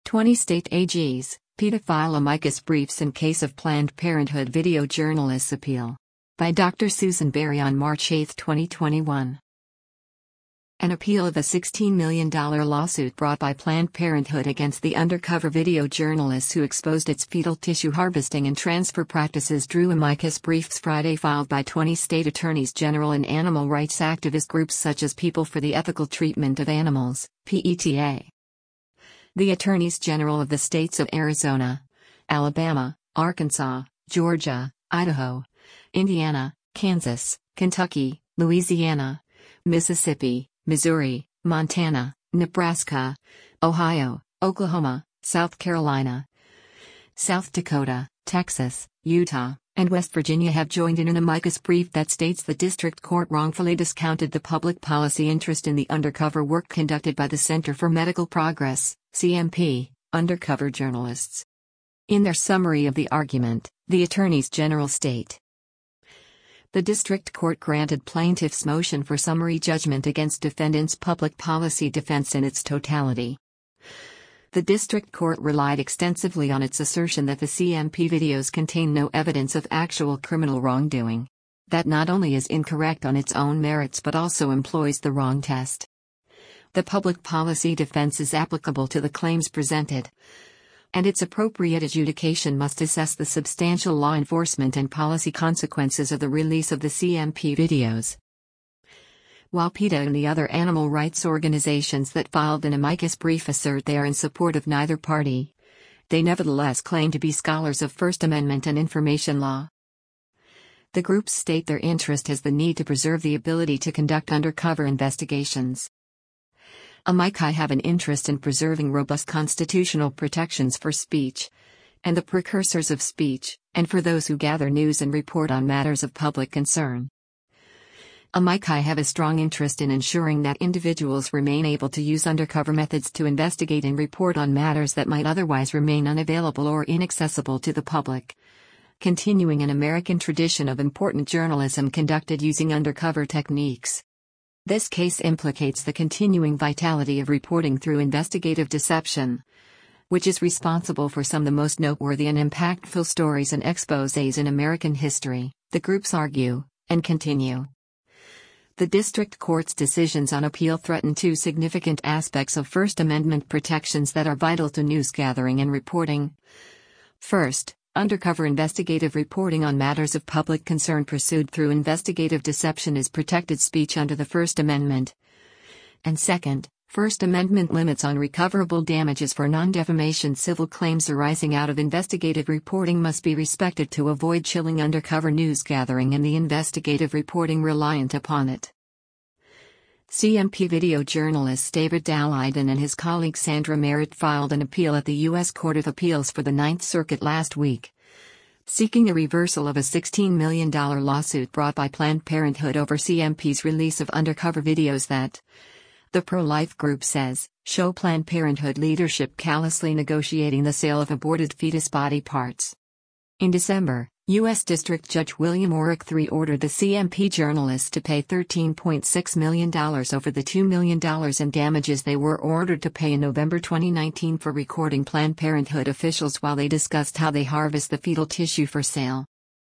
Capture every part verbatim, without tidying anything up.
twenty state A Gs, PETA file amicus briefs in case of Planned Parenthood video journalists appeal. By Doctor Susan Berry on March eighth, twenty twenty-one. An appeal of a sixteen million dollars lawsuit brought by Planned Parenthood against the undercover video journalists who exposed its fetal tissue harvesting and transfer practices drew amicus briefs Friday filed by twenty state attorneys general and animal rights activist groups such as People for the Ethical Treatment of Animals, PETA. The attorneys general of the states of Arizona, Alabama, Arkansas, Georgia, Idaho, Indiana, Kansas, Kentucky, Louisiana, Mississippi, Missouri, Montana, Nebraska, Ohio, Oklahoma, South Carolina, South Dakota, Texas, Utah, and West Virginia have joined in an amicus brief that states the district court wrongfully discounted the public policy interest in the undercover work conducted by the Center for Medical Progress, C M P, undercover journalists. In their summary of the argument, the attorneys general state: the district court granted plaintiff's motion for summary judgment against defendant's public policy defense in its totality. The district court relied extensively on its assertion that the C M P videos contain no evidence of actual criminal wrongdoing. That not only is incorrect on its own merits but also employs the wrong test. The public policy defense is applicable to the claims presented, and its appropriate adjudication must assess the substantial law enforcement and policy consequences of the release of the C M P videos. While PETA and the other animal rights organizations that filed an amicus brief assert they are in support of neither party, they nevertheless claim to be scholars of First Amendment and information law. The groups state their interest has the need to preserve the ability to conduct undercover investigations. Amici have an interest in preserving robust constitutional protections for speech, and the precursors of speech, and for those who gather news and report on matters of public concern. Amici have a strong interest in ensuring that individuals remain able to use undercover methods to investigate and report on matters that might otherwise remain unavailable or inaccessible to the public, continuing an American tradition of important journalism conducted using undercover techniques. This case implicates the continuing vitality of reporting through investigative deception, which is responsible for some of the most noteworthy and impactful stories and exposés in American history, the groups argue, and continue. The district court's decisions on appeal threaten two significant aspects of First Amendment protections that are vital to news gathering and reporting. First, undercover investigative reporting on matters of public concern pursued through investigative deception is protected speech under the First Amendment. And second, First Amendment limits on recoverable damages for non-defamation civil claims arising out of investigative reporting must be respected to avoid chilling undercover news gathering and the investigative reporting reliant upon it. C M P video journalist David Daleiden and his colleague Sandra Merritt filed an appeal at the U S Court of Appeals for the Ninth Circuit last week, seeking a reversal of a sixteen million dollars lawsuit brought by Planned Parenthood over C M P's release of undercover videos that, the pro-life group says, show Planned Parenthood leadership callously negotiating the sale of aborted fetus body parts. In December, U S District Judge William Orrick the third ordered the C M P journalists to pay thirteen point six million dollars over the two million dollars in damages they were ordered to pay in November twenty nineteen for recording Planned Parenthood officials while they discussed how they harvest the fetal tissue for sale.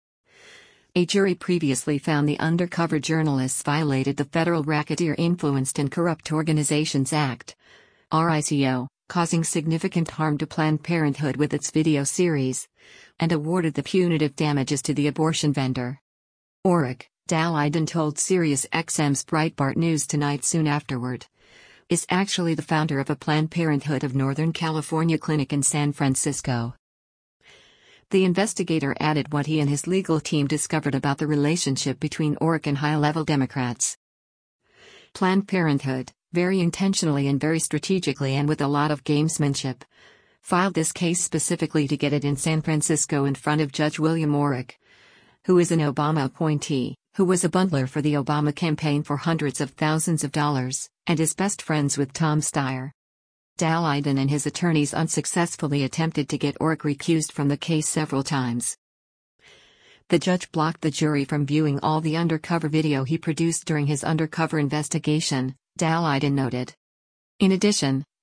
A jury previously found the undercover journalists violated the Federal Racketeer Influenced and Corrupt Organizations Act, R I C O, causing significant harm to Planned Parenthood with its video series, and awarded the punitive damages to the abortion vendor. Orrick, Daleiden told SiriusXM's Breitbart News Tonight soon afterward, is actually the founder of a Planned Parenthood of Northern California clinic in San Francisco. The investigator added what he and his legal team discovered about the relationship between Orrick and high-level Democrats. Planned Parenthood, very intentionally and very strategically and with a lot of gamesmanship, filed this case specifically to get it in San Francisco in front of Judge William Orrick, who is an Obama appointee, who was a bundler for the Obama campaign for hundreds of thousands of dollars, and is best friends with Tom Steyer. Daleiden and his attorneys unsuccessfully attempted to get Orrick recused from the case several times. The judge blocked the jury from viewing all the undercover video he produced during his undercover investigation, Daleiden noted. In addition,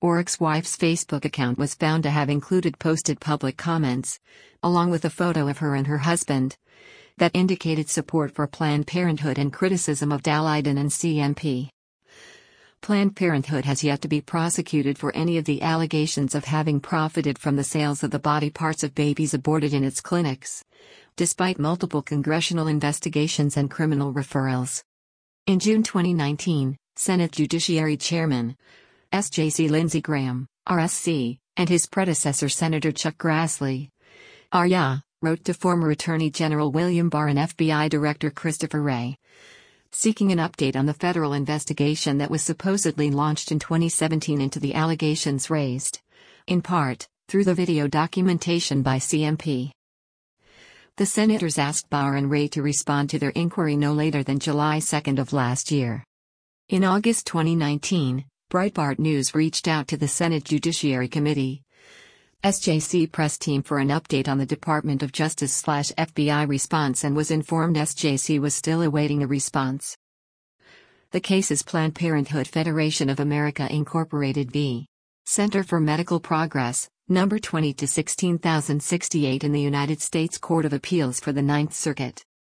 Oreck's wife's Facebook account was found to have included posted public comments, along with a photo of her and her husband, that indicated support for Planned Parenthood and criticism of Daleiden and C M P. Planned Parenthood has yet to be prosecuted for any of the allegations of having profited from the sales of the body parts of babies aborted in its clinics, despite multiple congressional investigations and criminal referrals. In June twenty nineteen, Senate Judiciary Chairman S J C Lindsey Graham, R S C, and his predecessor Senator Chuck Grassley, R Y A, wrote to former Attorney General William Barr and F B I Director Christopher Wray, seeking an update on the federal investigation that was supposedly launched in twenty seventeen into the allegations raised, in part, through the video documentation by C M P. The senators asked Barr and Wray to respond to their inquiry no later than July second of last year. In August twenty nineteen, Breitbart News reached out to the Senate Judiciary Committee, S J C press team for an update on the Department of Justice/F B I response and was informed S J C was still awaiting a response. The case is Planned Parenthood Federation of America Incorporated v. Center for Medical Progress, number twenty to sixteen thousand sixty-eight in the United States Court of Appeals for the Ninth Circuit.